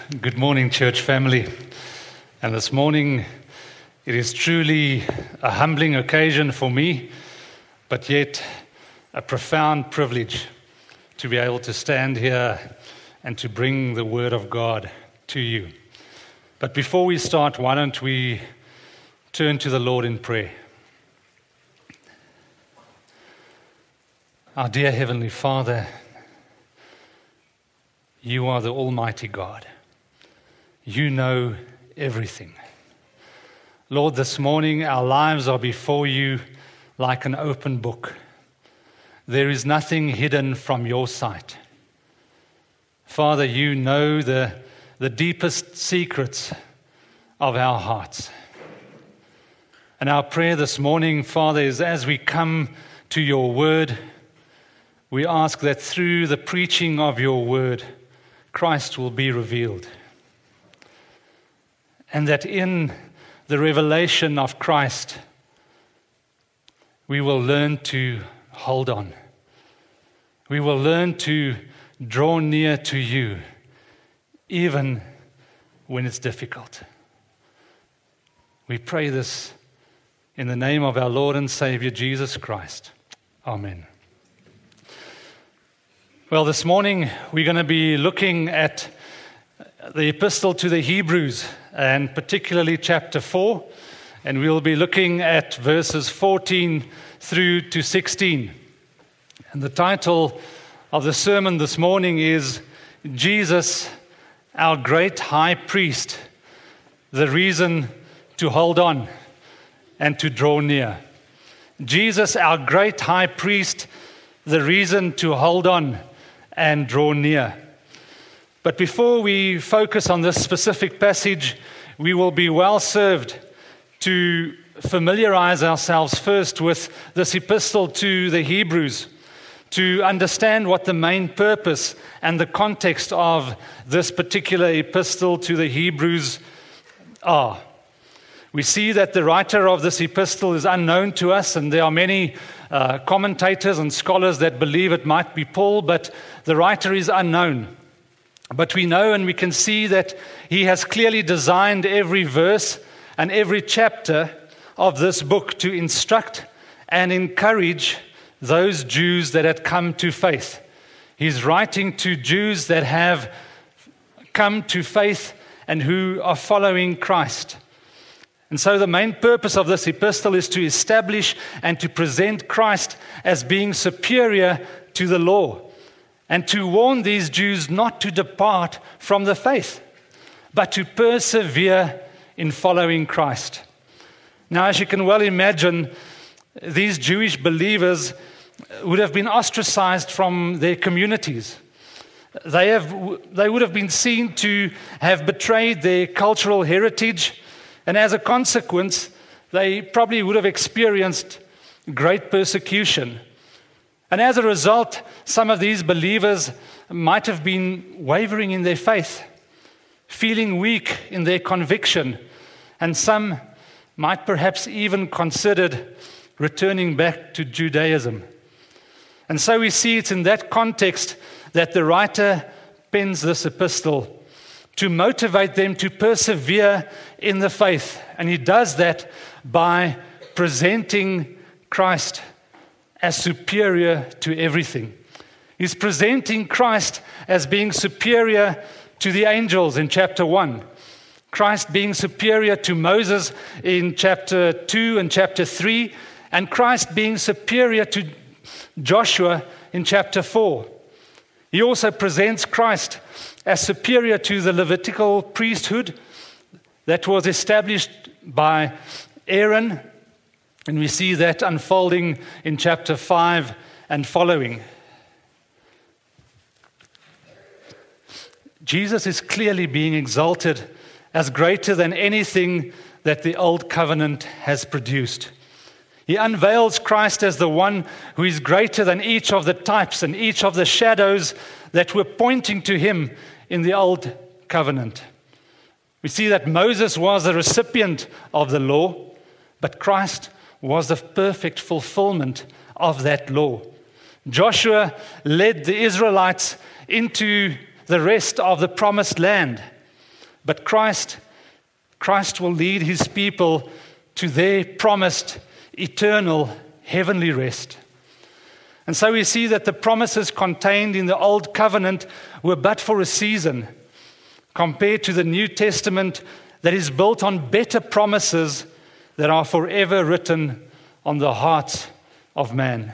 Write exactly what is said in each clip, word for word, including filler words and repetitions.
Good morning, church family. And this morning, it is truly a humbling occasion for me, but yet a profound privilege to be able to stand here and to bring the Word of God to you. But before we start, why don't we turn to the Lord in prayer. Our dear Heavenly Father, you are the Almighty God. You know everything. Lord, this morning our lives are before you like an open book. There is nothing hidden from your sight. Father, you know the, the deepest secrets of our hearts. And our prayer this morning, Father, is as we come to your word, we ask that through the preaching of your word, Christ will be revealed. And that in the revelation of Christ, we will learn to hold on. We will learn to draw near to you, even when it's difficult. We pray this in the name of our Lord and Savior, Jesus Christ. Amen. Well, this morning we're going to be looking at the epistle to the Hebrews, and particularly chapter four, and we'll be looking at verses fourteen through to sixteen. And the title of the sermon this morning is Jesus, our great high priest, the reason to hold on and to draw near. Jesus, our great high priest, the reason to hold on and draw near. But before we focus on this specific passage, we will be well served to familiarize ourselves first with this epistle to the Hebrews, to understand what the main purpose and the context of this particular epistle to the Hebrews are. We see that the writer of this epistle is unknown to us, and there are many uh, commentators and scholars that believe it might be Paul, but the writer is unknown. But we know and we can see that he has clearly designed every verse and every chapter of this book to instruct and encourage those Jews that had come to faith. He's writing to Jews that have come to faith and who are following Christ. And so the main purpose of this epistle is to establish and to present Christ as being superior to the law, and to warn these Jews not to depart from the faith, but to persevere in following Christ. Now, as you can well imagine, these Jewish believers would have been ostracized from their communities. They have, they would have been seen to have betrayed their cultural heritage, and as a consequence, they probably would have experienced great persecution. And as a result, some of these believers might have been wavering in their faith, feeling weak in their conviction, and some might perhaps even considered returning back to Judaism. And so we see it's in that context that the writer pens this epistle to motivate them to persevere in the faith. And he does that by presenting Christ as superior to everything. He's presenting Christ as being superior to the angels in chapter one. Christ being superior to Moses in chapter two and chapter three. And Christ being superior to Joshua in chapter four. He also presents Christ as superior to the Levitical priesthood that was established by Aaron. And we see that unfolding in chapter five and following. Jesus is clearly being exalted as greater than anything that the old covenant has produced. He unveils Christ as the one who is greater than each of the types and each of the shadows that were pointing to him in the old covenant. We see that Moses was the recipient of the law, but Christ was the perfect fulfillment of that law. Joshua led the Israelites into the rest of the promised land. but Christ, Christ will lead his people to their promised eternal heavenly rest. And so we see that the promises contained in the Old Covenant were but for a season, compared to the New Testament that is built on better promises that are forever written on the hearts of man.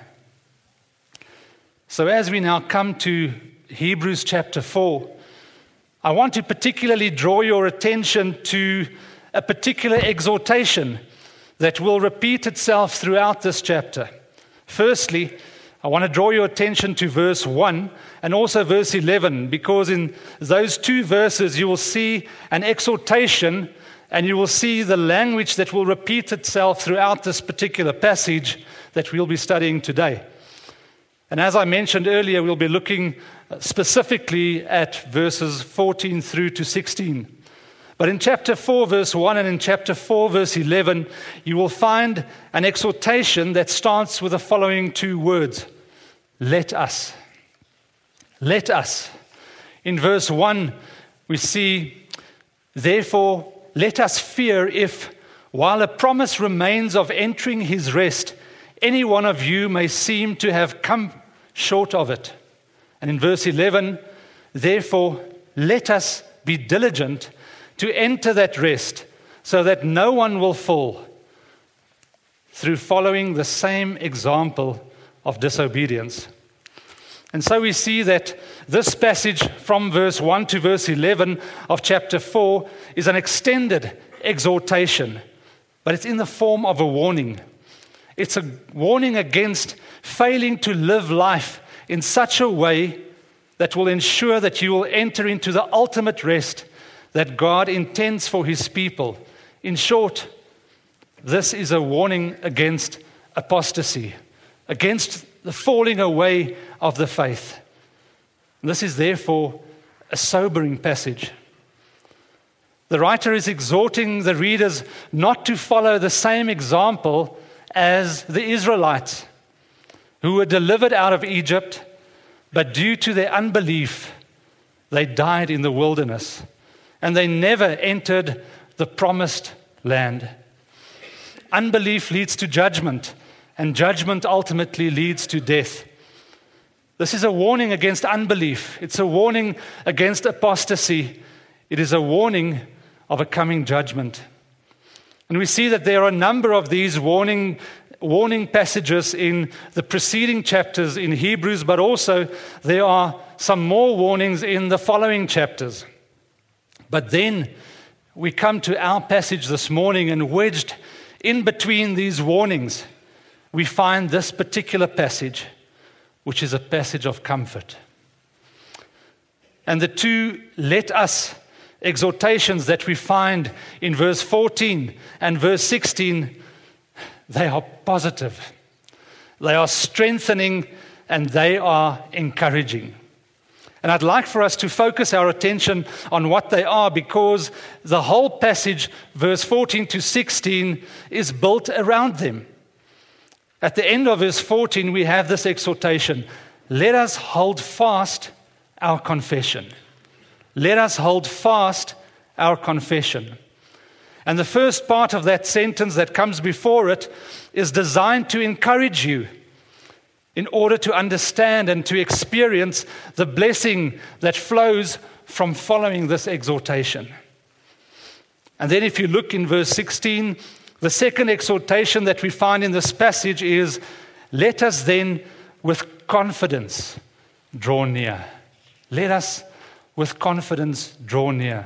So as we now come to Hebrews chapter four, I want to particularly draw your attention to a particular exhortation that will repeat itself throughout this chapter. Firstly, I want to draw your attention to verse one and also verse eleven, because in those two verses you will see an exhortation and you will see the language that will repeat itself throughout this particular passage that we'll be studying today. And as I mentioned earlier, we'll be looking specifically at verses fourteen through to sixteen. But in chapter four, verse one, and in chapter four, verse eleven, you will find an exhortation that starts with the following two words: let us. Let us. In verse one, we see, therefore, let us fear if, while a promise remains of entering his rest, any one of you may seem to have come short of it. And in verse eleven, therefore, let us be diligent to enter that rest, so that no one will fall through following the same example of disobedience. And so we see that this passage from verse one to verse eleven of chapter four is an extended exhortation, but it's in the form of a warning. It's a warning against failing to live life in such a way that will ensure that you will enter into the ultimate rest that God intends for his people. In short, this is a warning against apostasy, against the falling away of the faith. This is therefore a sobering passage. The writer is exhorting the readers not to follow the same example as the Israelites, who were delivered out of Egypt, but due to their unbelief, they died in the wilderness, and they never entered the promised land. Unbelief leads to judgment, and judgment ultimately leads to death. This is a warning against unbelief. It's a warning against apostasy. It is a warning of a coming judgment. And we see that there are a number of these warning warning passages in the preceding chapters in Hebrews, but also there are some more warnings in the following chapters. But then we come to our passage this morning, and wedged in between these warnings, we find this particular passage, which is a passage of comfort. And the two let us exhortations that we find in verse fourteen and verse sixteen, they are positive, they are strengthening, and they are encouraging. And I'd like for us to focus our attention on what they are, because the whole passage, verse fourteen to sixteen, is built around them. At the end of verse fourteen, we have this exhortation: let us hold fast our confession. Let us hold fast our confession. And the first part of that sentence that comes before it is designed to encourage you in order to understand and to experience the blessing that flows from following this exhortation. And then if you look in verse sixteen, the second exhortation that we find in this passage is, let us then with confidence draw near. Let us with confidence draw near.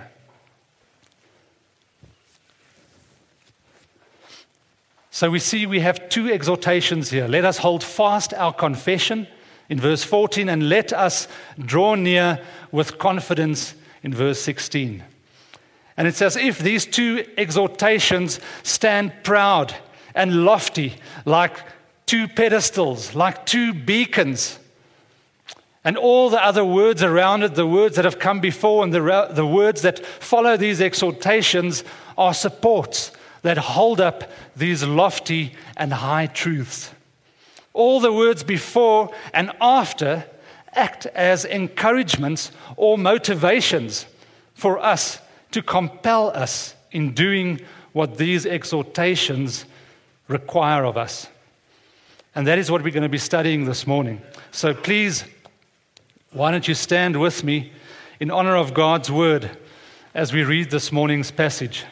So we see we have two exhortations here. Let us hold fast our confession in verse fourteen, and let us draw near with confidence in verse sixteen. And it's as if these two exhortations stand proud and lofty, like two pedestals, like two beacons. And all the other words around it, the words that have come before and the, the words that follow these exhortations, are supports that hold up these lofty and high truths. All the words before and after act as encouragements or motivations for us to compel us in doing what these exhortations require of us. And that is what we're going to be studying this morning. So please, why don't you stand with me in honor of God's word as we read this morning's passage.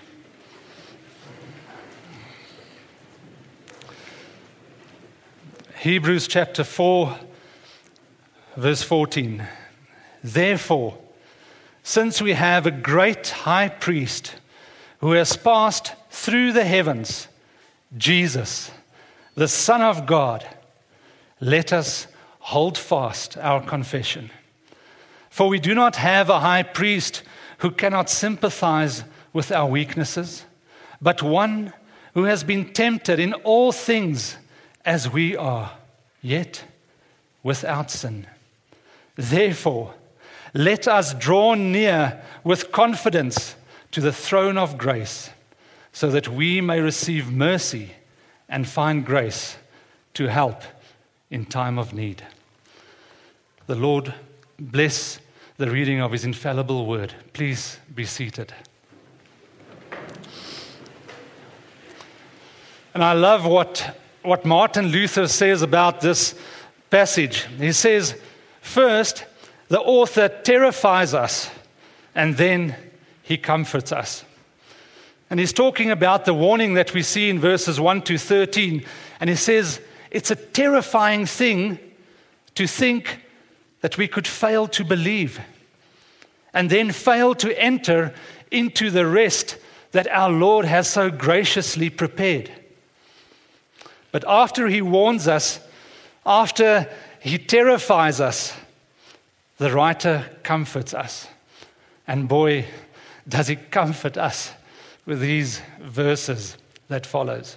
Hebrews chapter four, verse fourteen. Therefore, since we have a great high priest who has passed through the heavens, Jesus, the Son of God, let us hold fast our confession. For we do not have a high priest who cannot sympathize with our weaknesses, but one who has been tempted in all things as we are, yet without sin. Therefore, let us draw near with confidence to the throne of grace, so that we may receive mercy and find grace to help in time of need. The Lord bless the reading of His infallible word. Please be seated. And I love what, what Martin Luther says about this passage. He says, first, the author terrifies us, and then he comforts us. And he's talking about the warning that we see in verses one to thirteen. And he says, it's a terrifying thing to think that we could fail to believe and then fail to enter into the rest that our Lord has so graciously prepared. But after he warns us, after he terrifies us, the writer comforts us. And boy, does he comfort us with these verses that follows.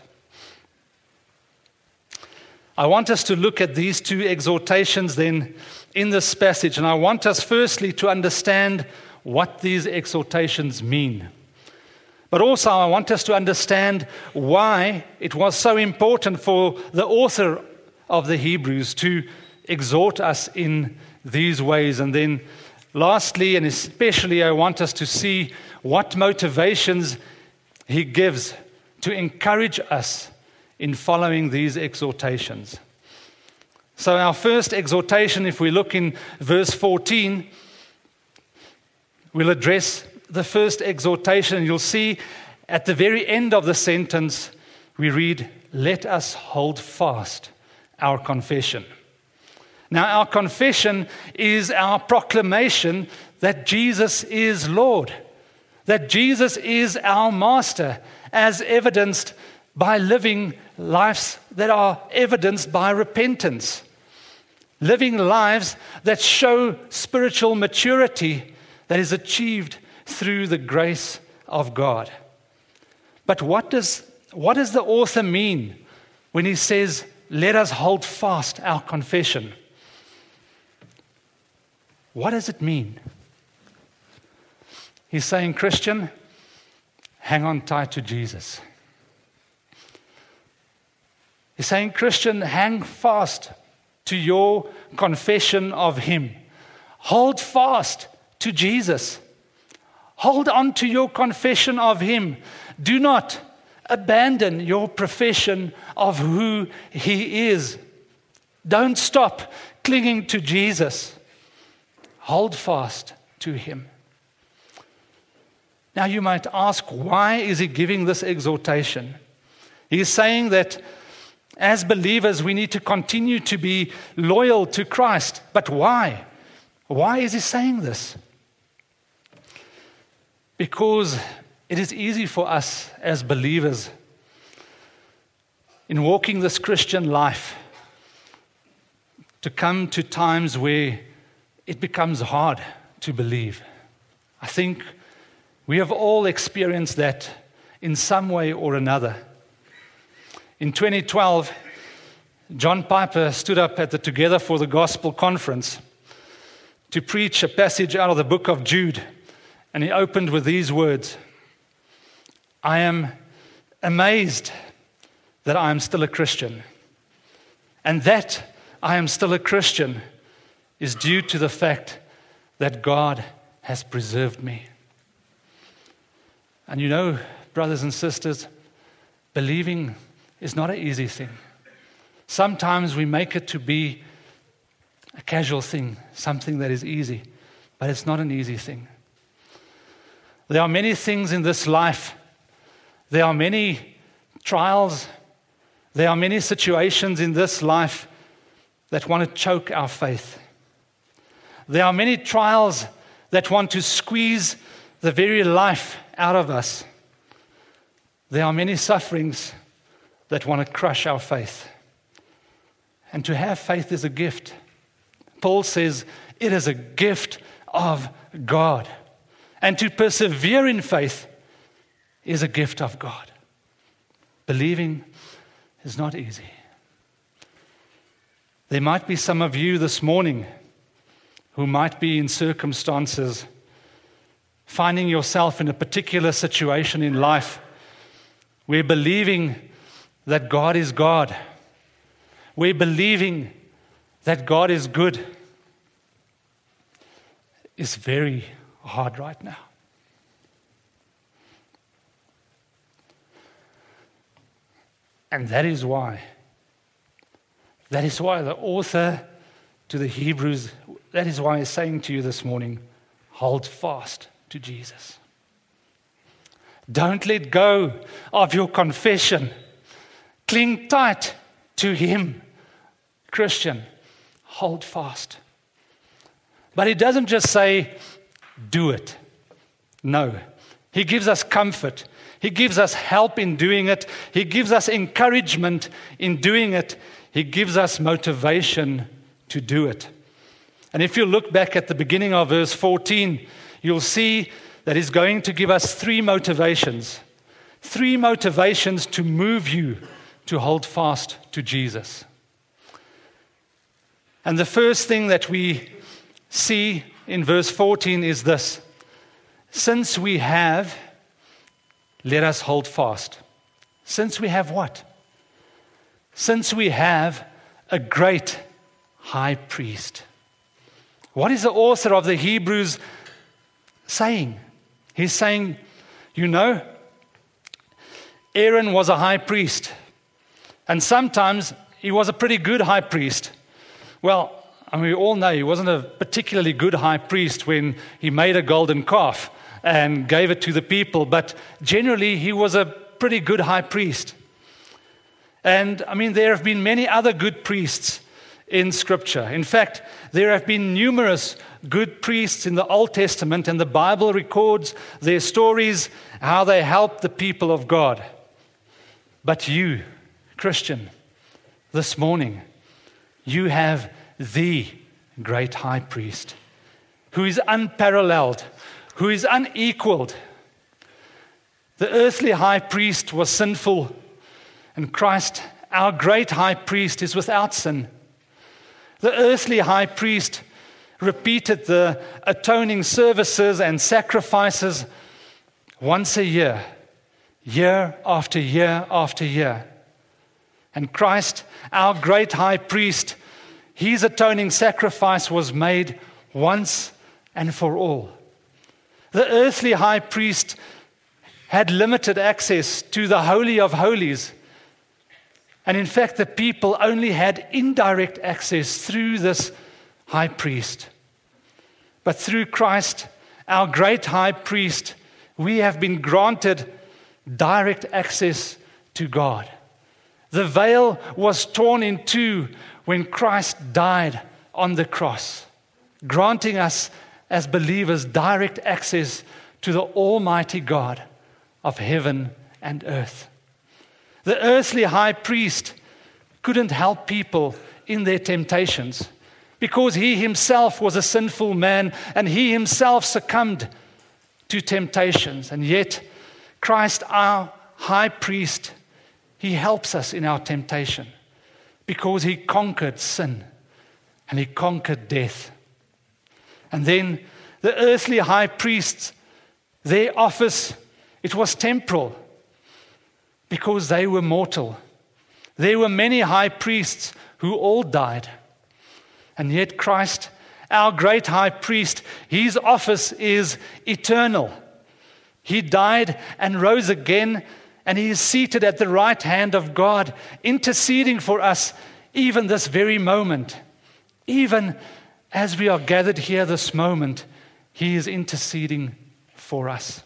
I want us to look at these two exhortations then in this passage, and I want us firstly to understand what these exhortations mean. But also I want us to understand why it was so important for the author of the Hebrews to exhort us in these ways. And then lastly, and especially, I want us to see what motivations he gives to encourage us in following these exhortations. So our first exhortation, if we look in verse fourteen, we'll address the first exhortation, and you'll see at the very end of the sentence, we read, let us hold fast our confession. Now, our confession is our proclamation that Jesus is Lord, that Jesus is our Master, as evidenced by living lives that are evidenced by repentance, living lives that show spiritual maturity that is achieved through the grace of God. But what does, what does the author mean when he says, let us hold fast our confession? What does it mean? He's saying, Christian, hang on tight to Jesus. He's saying, Christian, hang fast to your confession of Him. Hold fast to Jesus. Hold on to your confession of Him. Do not abandon your profession of who He is. Don't stop clinging to Jesus. Hold fast to Him. Now you might ask, why is he giving this exhortation? He's saying that as believers we need to continue to be loyal to Christ. But why? Why is he saying this? Because it is easy for us as believers in walking this Christian life to come to times where it becomes hard to believe. I think we have all experienced that in some way or another. In twenty twelve, John Piper stood up at the Together for the Gospel conference to preach a passage out of the book of Jude, and he opened with these words, I am amazed that I am still a Christian, and that I am still a Christian is due to the fact that God has preserved me. And you know, brothers and sisters, believing is not an easy thing. Sometimes we make it to be a casual thing, something that is easy, but it's not an easy thing. There are many things in this life. There are many trials. There are many situations in this life that want to choke our faith. There are many trials that want to squeeze the very life out of us. There are many sufferings that want to crush our faith. And to have faith is a gift. Paul says it is a gift of God. And to persevere in faith is a gift of God. Believing is not easy. There might be some of you this morning who might be in circumstances, finding yourself in a particular situation in life where believing that God is God, where believing that God is good is very hard right now. And that is why, that is why the author to the Hebrews, that is why he's saying to you this morning, hold fast to Jesus. Don't let go of your confession. Cling tight to Him. Christian, hold fast. But He doesn't just say, do it. No. He gives us comfort. He gives us help in doing it. He gives us encouragement in doing it. He gives us motivation to do it. And if you look back at the beginning of verse fourteen, you'll see that He's going to give us three motivations. Three motivations to move you to hold fast to Jesus. And the first thing that we see in verse fourteen is this. Since we have, let us hold fast. Since we have what? Since we have a great high priest. What is the author of the Hebrews saying? He's saying, you know, Aaron was a high priest. And sometimes he was a pretty good high priest. Well, I mean, we all know he wasn't a particularly good high priest when he made a golden calf and gave it to the people. But generally, he was a pretty good high priest. And, I mean, there have been many other good priests in Scripture. In fact, there have been numerous good priests in the Old Testament, and the Bible records their stories, how they helped the people of God. But you, Christian, this morning, you have the great high priest who is unparalleled, who is unequaled. The earthly high priest was sinful, and Christ, our great high priest, is without sin. The earthly high priest repeated the atoning services and sacrifices once a year, year after year after year. And Christ, our great high priest, His atoning sacrifice was made once and for all. The earthly high priest had limited access to the Holy of Holies. And in fact, the people only had indirect access through this high priest. But through Christ, our great high priest, we have been granted direct access to God. The veil was torn in two when Christ died on the cross, granting us as believers direct access to the Almighty God of heaven and earth. The earthly high priest couldn't help people in their temptations because he himself was a sinful man and he himself succumbed to temptations. And yet, Christ, our high priest, He helps us in our temptation because He conquered sin and He conquered death. And then the earthly high priests, their office, it was temporal because they were mortal. There were many high priests who all died. And yet Christ, our great high priest, His office is eternal He died and rose again, and he is seated at the right hand of God, interceding for us even this very moment. Even as we are gathered here this moment, he is interceding for us.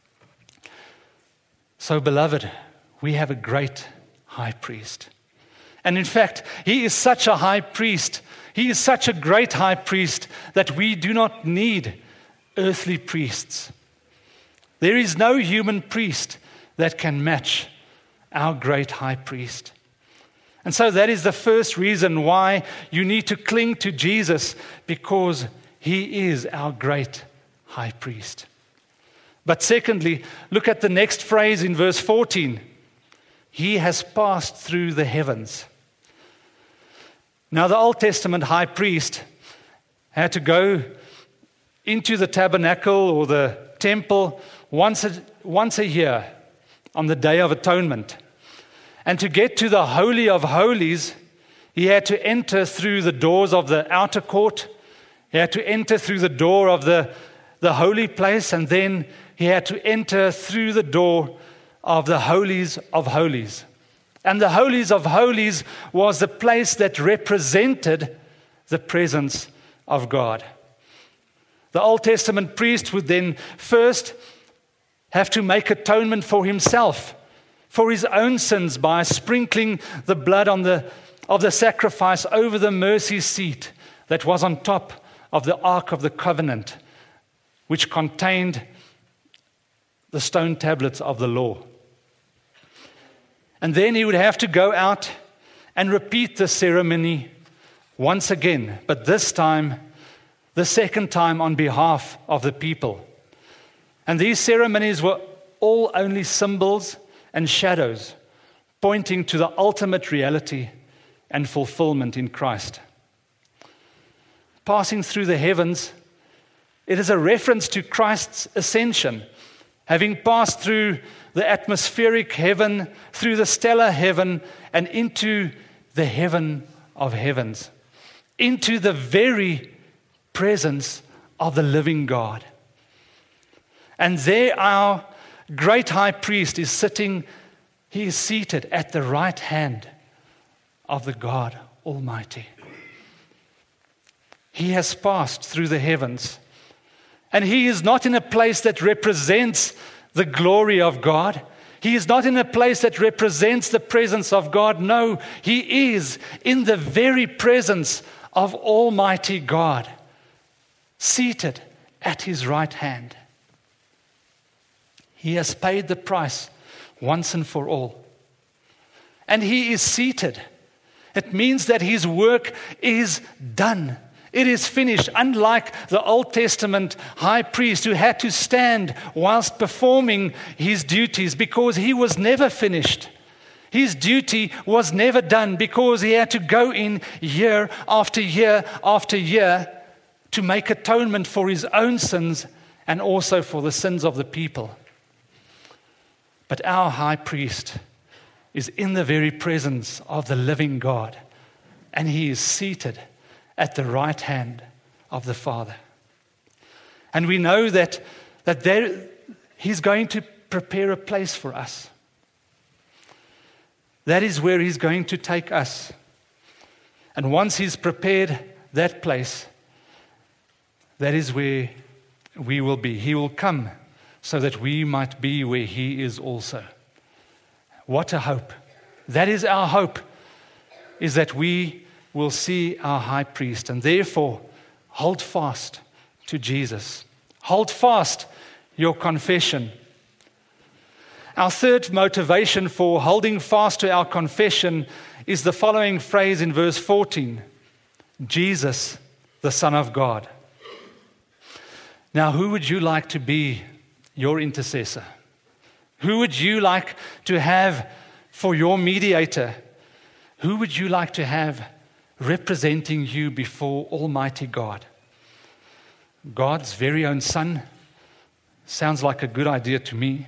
So, beloved, we have a great high priest. And in fact, he is such a high priest, he is such a great high priest that we do not need earthly priests. There is no human priest that can match our great high priest. And so that is the first reason why you need to cling to Jesus, because he is our great high priest. But secondly, look at the next phrase in verse fourteen. He has passed through the heavens. Now, the Old Testament high priest had to go into the tabernacle or the temple once a, once a year on the Day of Atonement. And to get to the Holy of Holies, he had to enter through the doors of the outer court. He had to enter through the door of the, the holy place, and then he had to enter through the door of the Holies of Holies. And the Holies of Holies was the place that represented the presence of God. The Old Testament priest would then first have to make atonement for himself, for his own sins, by sprinkling the blood on the, of the sacrifice over the mercy seat that was on top of the Ark of the Covenant, which contained the stone tablets of the law. And then he would have to go out and repeat the ceremony once again, but this time, the second time on behalf of the people. And these ceremonies were all only symbols and shadows, pointing to the ultimate reality and fulfillment in Christ. Passing through the heavens, it is a reference to Christ's ascension, having passed through the atmospheric heaven, through the stellar heaven, and into the heaven of heavens, into the very presence of the living God. And there our great high priest is sitting, he is seated at the right hand of the God Almighty. He has passed through the heavens, and he is not in a place that represents the glory of God. He is not in a place that represents the presence of God. No, he is in the very presence of Almighty God, seated at his right hand. He has paid the price once and for all. And he is seated. It means that his work is done. It is finished, unlike the Old Testament high priest who had to stand whilst performing his duties because he was never finished. His duty was never done because he had to go in year after year after year to make atonement for his own sins and also for the sins of the people. But our high priest is in the very presence of the living God, and he is seated at the right hand of the Father. And we know that, that there, he's going to prepare a place for us. That is where he's going to take us. And once he's prepared that place, that is where we will be. He will come so that we might be where he is also. What a hope. That is our hope, is that we will see our high priest. And therefore, hold fast to Jesus. Hold fast your confession. Our third motivation for holding fast to our confession is the following phrase in verse fourteen. Jesus, the Son of God. Now, who would you like to be your intercessor? Who would you like to have for your mediator? Who would you like to have representing you before Almighty God? God's very own Son? Sounds like a good idea to me.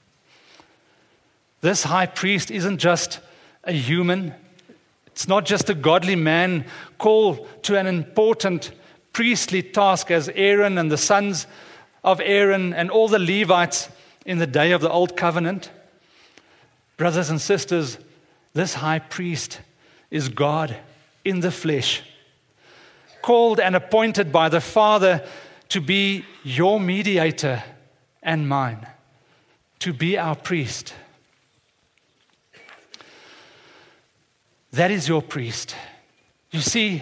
This high priest isn't just a human. It's not just a godly man called to an important priestly task as Aaron and the sons of Aaron and all the Levites in the day of the Old Covenant? Brothers and sisters, this high priest is God in the flesh, called and appointed by the Father to be your mediator and mine, to be our priest. That is your priest. You see,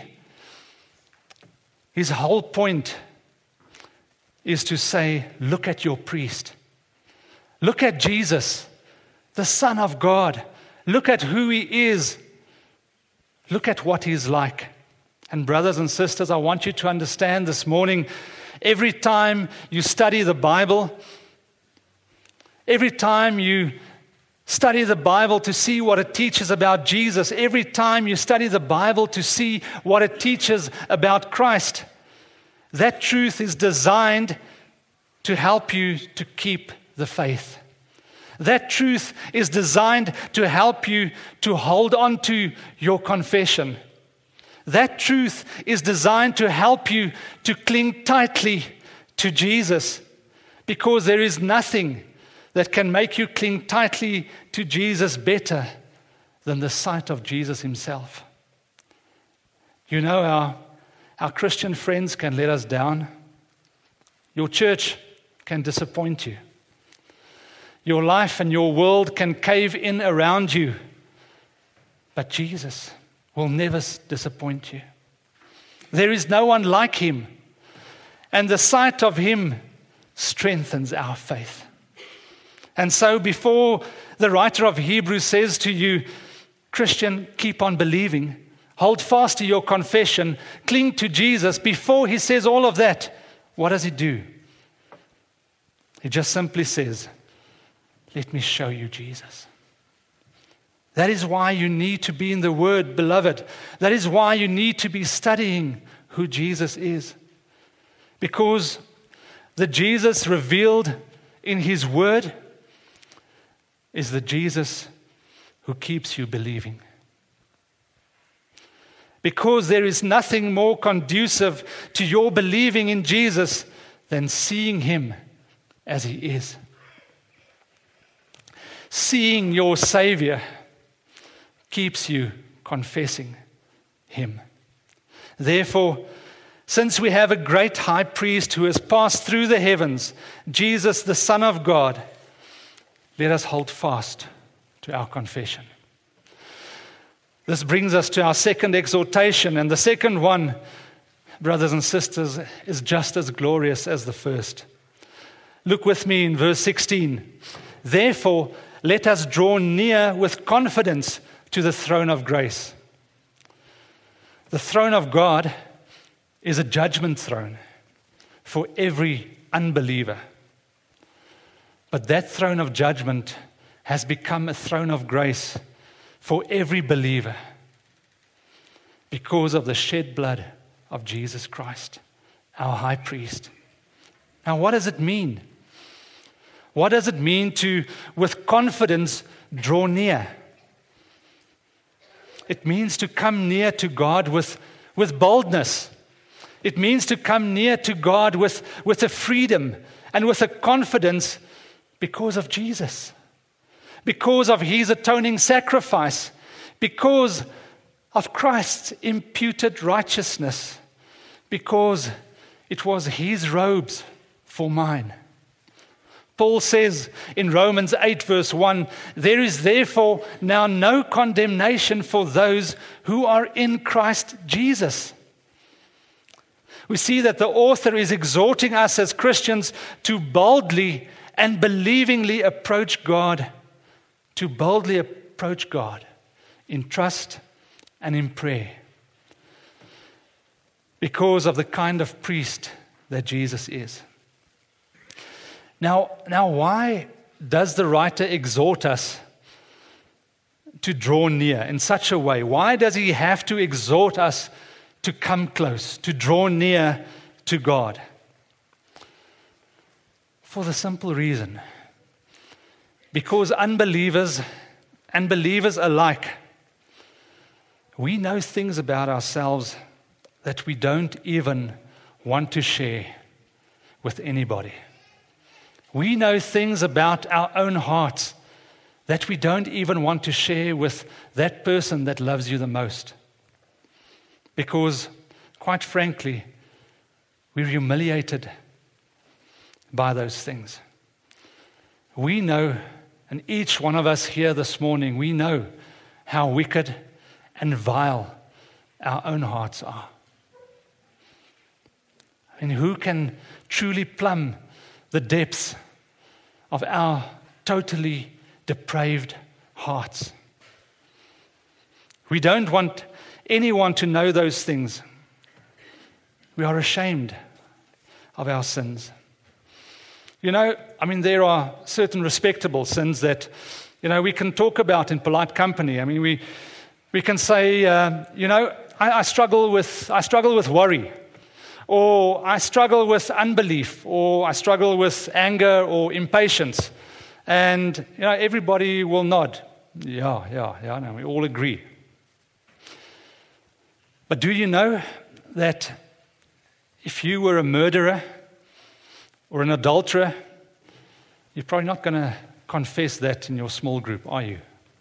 his whole point is to say, look at your priest. Look at Jesus, the Son of God. Look at who he is. Look at what he's like. And brothers and sisters, I want you to understand this morning, every time you study the Bible, every time you study the Bible to see what it teaches about Jesus, every time you study the Bible to see what it teaches about Christ, that truth is designed to help you to keep the faith. That truth is designed to help you to hold on to your confession. That truth is designed to help you to cling tightly to Jesus, because there is nothing that can make you cling tightly to Jesus better than the sight of Jesus himself. You know, our, our Christian friends can let us down. Your church can disappoint you. Your life and your world can cave in around you. But Jesus will never disappoint you. There is no one like him. And the sight of him strengthens our faith. And so before the writer of Hebrews says to you, Christian, keep on believing, hold fast to your confession, cling to Jesus, before he says all of that, what does he do? He just simply says, let me show you Jesus. That is why you need to be in the Word, beloved. That is why you need to be studying who Jesus is. Because the Jesus revealed in his Word is the Jesus who keeps you believing. Because there is nothing more conducive to your believing in Jesus than seeing him as he is. Seeing your Savior keeps you confessing him. Therefore, since we have a great high priest who has passed through the heavens, Jesus, the Son of God, let us hold fast to our confession. This brings us to our second exhortation, and the second one, brothers and sisters, is just as glorious as the first. Look with me in verse sixteen. Therefore, let us draw near with confidence to the throne of grace. The throne of God is a judgment throne for every unbeliever. But that throne of judgment has become a throne of grace for every believer because of the shed blood of Jesus Christ, our high priest. Now, what does it mean? What does it mean to, with confidence, draw near? It means to come near to God with, with boldness. It means to come near to God with, with a freedom and with a confidence because of Jesus, because of his atoning sacrifice, because of Christ's imputed righteousness, because it was his robes for mine. Paul says in Romans eight verse one, there is therefore now no condemnation for those who are in Christ Jesus. We see that the author is exhorting us as Christians to boldly and believingly approach God, to boldly approach God in trust and in prayer, because of the kind of priest that Jesus is. Now, now, why does the writer exhort us to draw near in such a way? Why does he have to exhort us to come close, to draw near to God? For the simple reason, because unbelievers and believers alike, we know things about ourselves that we don't even want to share with anybody. We know things about our own hearts that we don't even want to share with that person that loves you the most. Because, quite frankly, we're humiliated by those things. We know, and each one of us here this morning, we know how wicked and vile our own hearts are. And who can truly plumb the depths of our totally depraved hearts? We don't want anyone to know those things. We are ashamed of our sins. You know, I mean, there are certain respectable sins that, you know, we can talk about in polite company. I mean, we we can say, uh, you know, I, I struggle with I struggle with worry, or I struggle with unbelief, or I struggle with anger or impatience, and you know, everybody will nod. Yeah, yeah, yeah. No, we all agree. But do you know that if you were a murderer or an adulterer, you're probably not going to confess that in your small group, are you?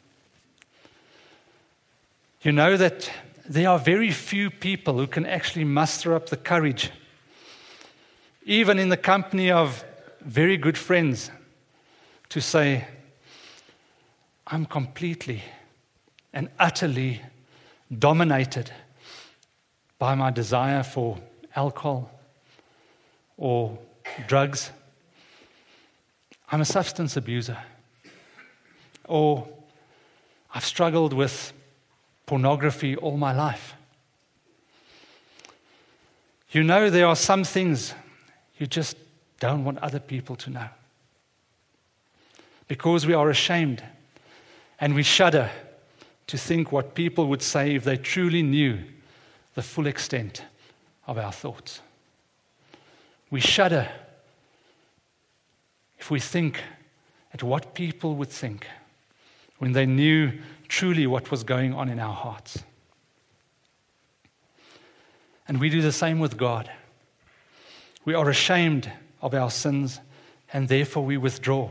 You know that there are very few people who can actually muster up the courage, even in the company of very good friends, to say, I'm completely and utterly dominated by my desire for alcohol or drugs. I'm a substance abuser. Or I've struggled with pornography all my life. You know, there are some things you just don't want other people to know. Because we are ashamed and we shudder to think what people would say if they truly knew the full extent of our thoughts. We shudder if we think at what people would think when they knew truly what was going on in our hearts. And we do the same with God. We are ashamed of our sins, and therefore we withdraw.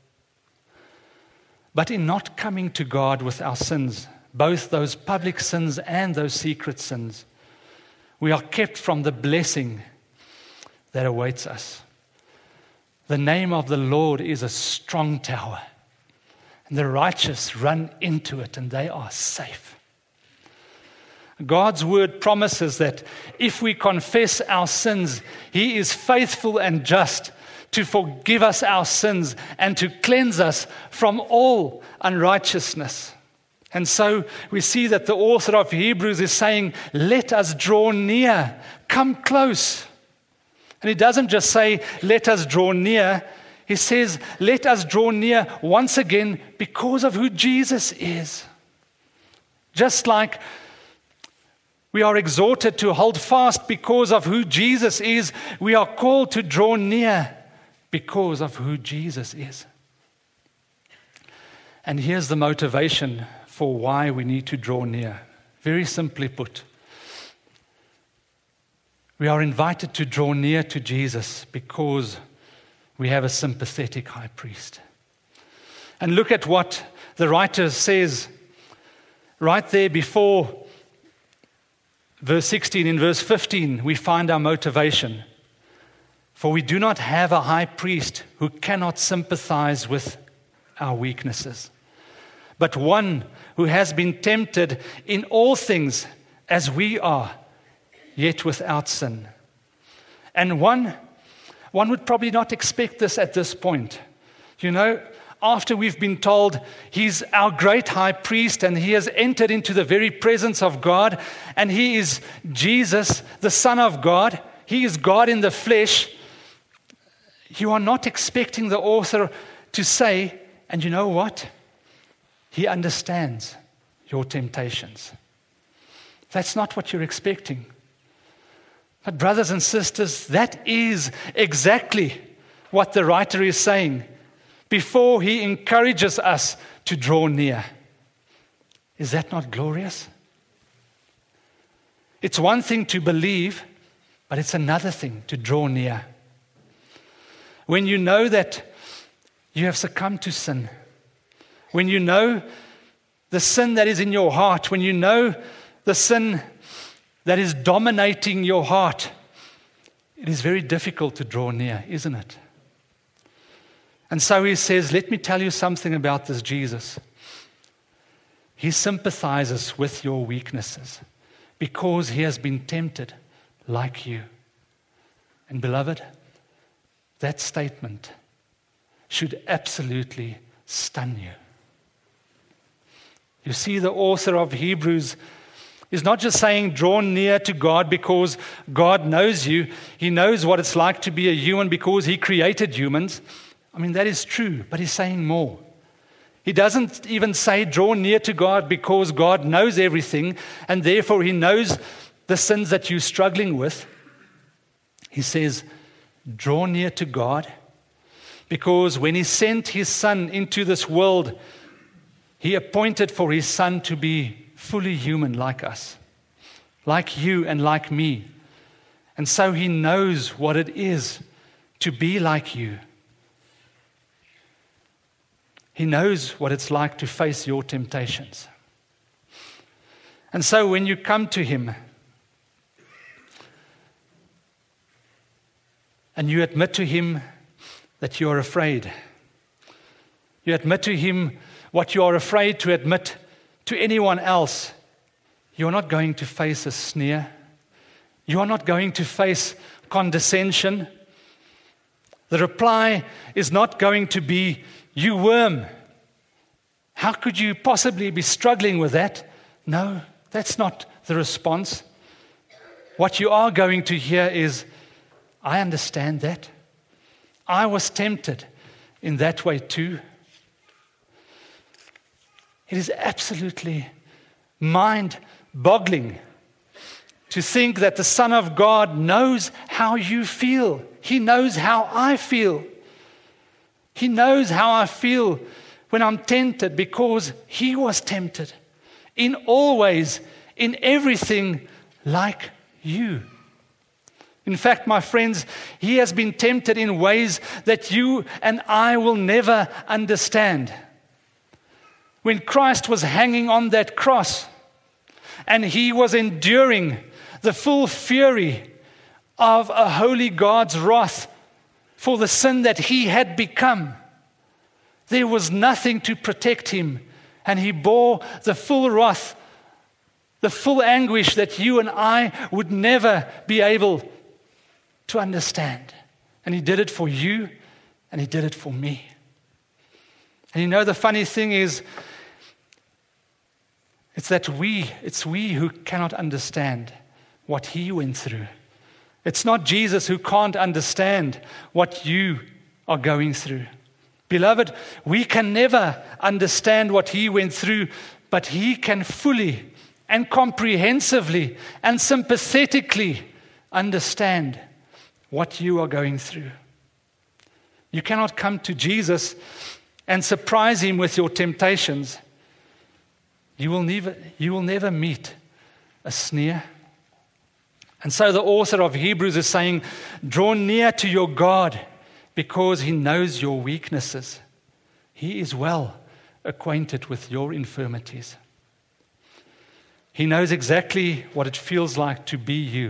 But in not coming to God with our sins, both those public sins and those secret sins, we are kept from the blessing that awaits us. The name of the Lord is a strong tower, and the righteous run into it, and they are safe. God's word promises that if we confess our sins, He is faithful and just to forgive us our sins and to cleanse us from all unrighteousness. And so we see that the author of Hebrews is saying, let us draw near, come close. And he doesn't just say, let us draw near. He says, let us draw near once again because of who Jesus is. Just like we are exhorted to hold fast because of who Jesus is, we are called to draw near because of who Jesus is. And here's the motivation for why we need to draw near. Very simply put, we are invited to draw near to Jesus because we have a sympathetic high priest. And look at what the writer says right there before verse sixteen. In verse fifteen, we find our motivation. For we do not have a high priest who cannot sympathize with our weaknesses, but one who has been tempted in all things as we are, yet without sin. And one, one would probably not expect this at this point. You know, after we've been told He's our great high priest and He has entered into the very presence of God, and He is Jesus, the Son of God. He is God in the flesh. You are not expecting the author to say, and you know what? He understands your temptations. That's not what you're expecting. But brothers and sisters, that is exactly what the writer is saying before he encourages us to draw near. Is that not glorious? It's one thing to believe, but it's another thing to draw near. When you know that you have succumbed to sin, when you know the sin that is in your heart, when you know the sin that is dominating your heart, it is very difficult to draw near, isn't it? And so he says, let me tell you something about this Jesus. He sympathizes with your weaknesses because he has been tempted like you. And beloved, that statement should absolutely stun you. You see, the author of Hebrews is not just saying draw near to God because God knows you. He knows what it's like to be a human because he created humans. I mean, that is true, but he's saying more. He doesn't even say draw near to God because God knows everything and therefore he knows the sins that you're struggling with. He says draw near to God because when he sent his Son into this world, he appointed for his Son to be fully human like us, like you and like me. And so he knows what it is to be like you. He knows what it's like to face your temptations. And so when you come to him and you admit to him that you are afraid, you admit to him what you are afraid to admit to anyone else, you are not going to face a sneer. You are not going to face condescension. The reply is not going to be, you worm. How could you possibly be struggling with that? No, that's not the response. What you are going to hear is, I understand that. I was tempted in that way too. It is absolutely mind-boggling to think that the Son of God knows how you feel. He knows how I feel. He knows how I feel when I'm tempted because he was tempted in all ways, in everything like you. In fact, my friends, he has been tempted in ways that you and I will never understand. When Christ was hanging on that cross and he was enduring the full fury of a holy God's wrath for the sin that he had become, there was nothing to protect him, and he bore the full wrath, the full anguish that you and I would never be able to understand. And he did it for you, and he did it for me. And you know, the funny thing is, it's that we, it's we who cannot understand what he went through. It's not Jesus who can't understand what you are going through. Beloved, we can never understand what he went through, but he can fully and comprehensively and sympathetically understand what you are going through. You cannot come to Jesus and surprise him with your temptations. You will never, you will never meet a sneer. And so the author of Hebrews is saying, draw near to your God because he knows your weaknesses. He is well acquainted with your infirmities. He knows exactly what it feels like to be you.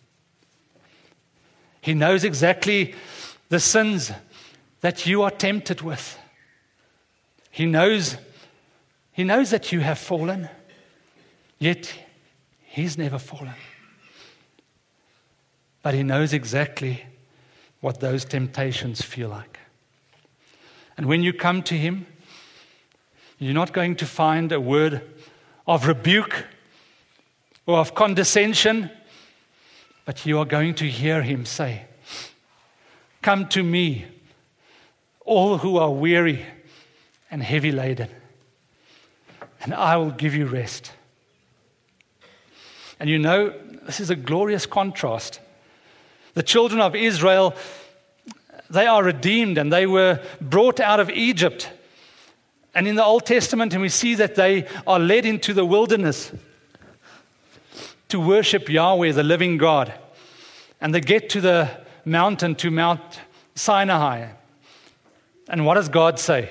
He knows exactly the sins that you are tempted with. He knows, he knows that you have fallen, yet he's never fallen. But he knows exactly what those temptations feel like. And when you come to him, you're not going to find a word of rebuke or of condescension, but you are going to hear him say, come to me, all who are weary and heavy laden, and I will give you rest. And you know, this is a glorious contrast. The children of Israel, they are redeemed and they were brought out of Egypt. And in the Old Testament, and we see that they are led into the wilderness to worship Yahweh, the living God. And they get to the mountain, to Mount Sinai. And what does God say?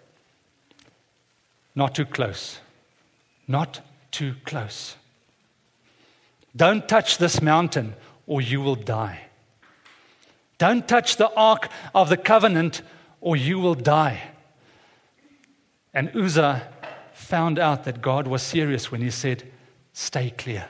Not too close. Not too close. Don't touch this mountain or you will die. Don't touch the ark of the covenant or you will die. And Uzzah found out that God was serious when he said, stay clear.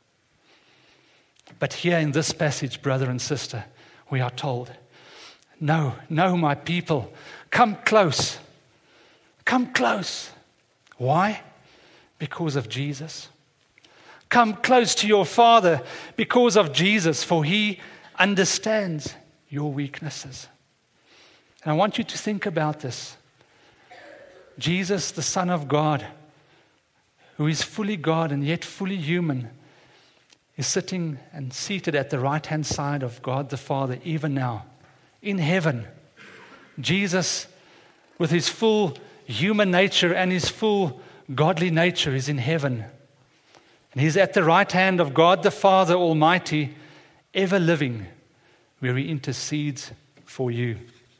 But here in this passage, brother and sister, we are told, no, no, my people, come close. Come close. Why? Because of Jesus. Come close to your Father because of Jesus, for He understands your weaknesses. And I want you to think about this. Jesus, the Son of God, who is fully God and yet fully human, is sitting and seated at the right-hand side of God the Father, even now, in heaven. Jesus, with His full human nature and His full godly nature, is in heaven. And He's at the right hand of God the Father Almighty, ever living, where He intercedes for you.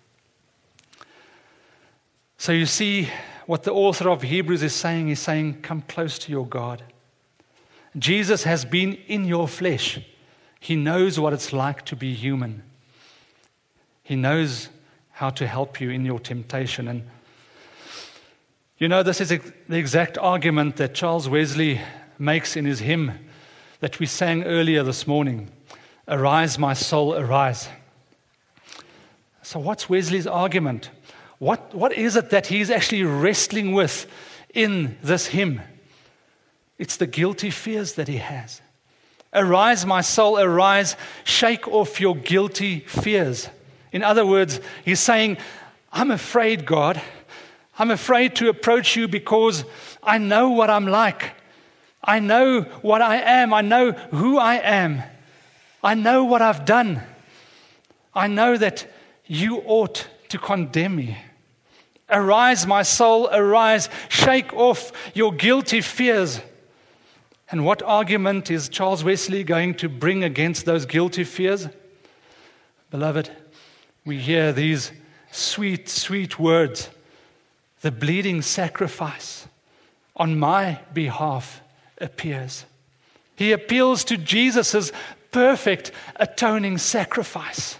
So you see what the author of Hebrews is saying. He's saying, come close to your God. Jesus has been in your flesh. He knows what it's like to be human. He knows how to help you in your temptation. And you know, this is the exact argument that Charles Wesley makes in his hymn that we sang earlier this morning. Arise, my soul, arise. So what's Wesley's argument? What, what is it that he's actually wrestling with in this hymn? It's the guilty fears that he has. Arise, my soul, arise. Shake off your guilty fears. In other words, he's saying, I'm afraid, God. I'm afraid to approach you because I know what I'm like. I know what I am. I know who I am. I know what I've done. I know that you ought to condemn me. Arise, my soul, arise. Shake off your guilty fears. And what argument is Charles Wesley going to bring against those guilty fears? Beloved, we hear these sweet, sweet words. The bleeding sacrifice on my behalf appears. He appeals to Jesus' perfect atoning sacrifice.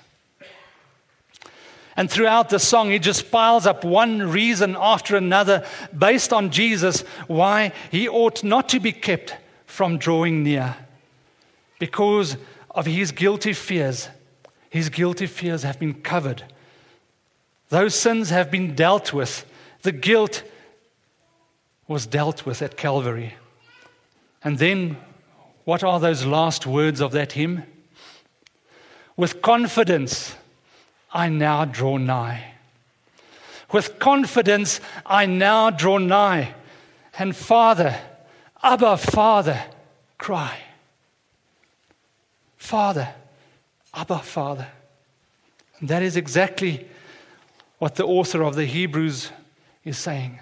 And throughout the song, he just piles up one reason after another based on Jesus why he ought not to be kept from drawing near. Because of his guilty fears. His guilty fears have been covered. Those sins have been dealt with. The guilt was dealt with at Calvary. And then, what are those last words of that hymn? With confidence, I now draw nigh. With confidence, I now draw nigh. And Father, Abba, Father, cry. Father, Abba, Father. And that is exactly what the author of the Hebrews is saying.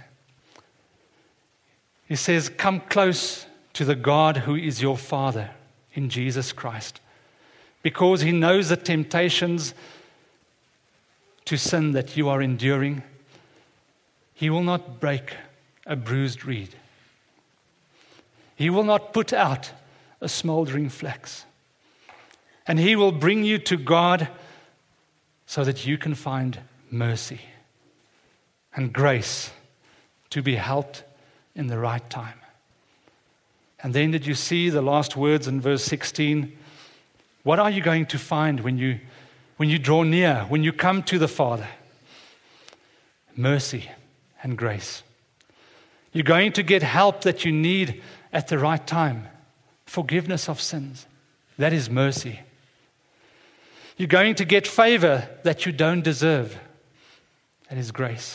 He says, come close to the God who is your Father in Jesus Christ. Because He knows the temptations to sin that you are enduring. He will not break a bruised reed. He will not put out a smoldering flax. And He will bring you to God so that you can find mercy and grace to be helped in the right time. And then did you see the last words in verse sixteen? What are you going to find when you when you draw near, when you come to the Father? Mercy and grace. You're going to get help that you need at the right time. Forgiveness of sins. That is mercy. You're going to get favor that you don't deserve. That is grace.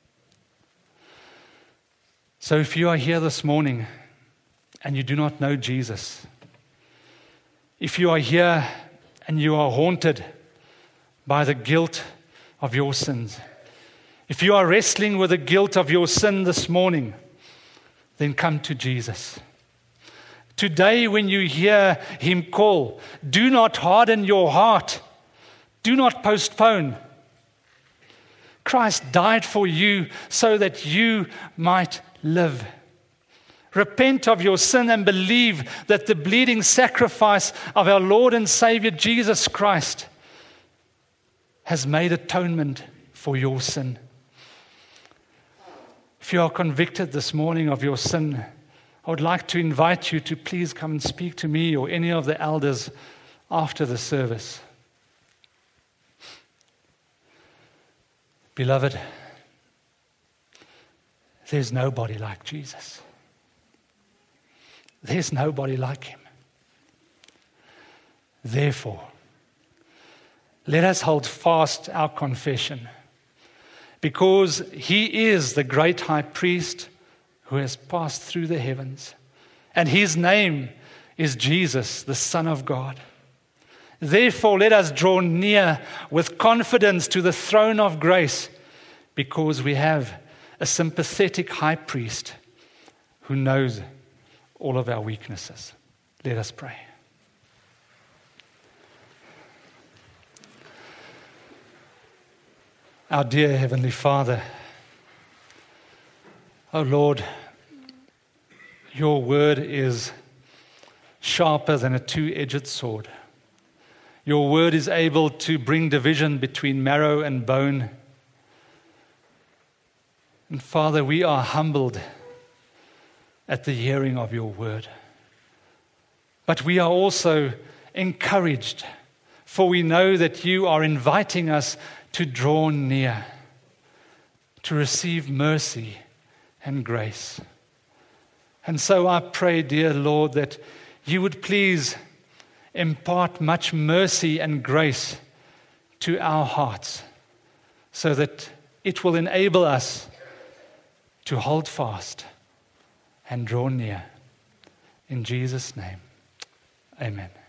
So if you are here this morning and you do not know Jesus, if you are here and you are haunted by the guilt of your sins, if you are wrestling with the guilt of your sin this morning, then come to Jesus. Today, when you hear Him call, do not harden your heart. Do not postpone. Christ died for you so that you might live. Repent of your sin and believe that the bleeding sacrifice of our Lord and Savior Jesus Christ has made atonement for your sin. If you are convicted this morning of your sin, I would like to invite you to please come and speak to me or any of the elders after the service. Beloved, there's nobody like Jesus. There's nobody like him. Therefore, let us hold fast our confession, because he is the great high priest who has passed through the heavens, and his name is Jesus, the Son of God. Therefore, let us draw near with confidence to the throne of grace, because we have a sympathetic high priest who knows all of our weaknesses. Let us pray. Our dear Heavenly Father, oh Lord, your word is sharper than a two-edged sword. Your word is able to bring division between marrow and bone. And Father, we are humbled at the hearing of your word. But we are also encouraged, for we know that you are inviting us to draw near, to receive mercy and grace. And so I pray, dear Lord, that you would please impart much mercy and grace to our hearts, so that it will enable us to hold fast and draw near. In Jesus' name, amen.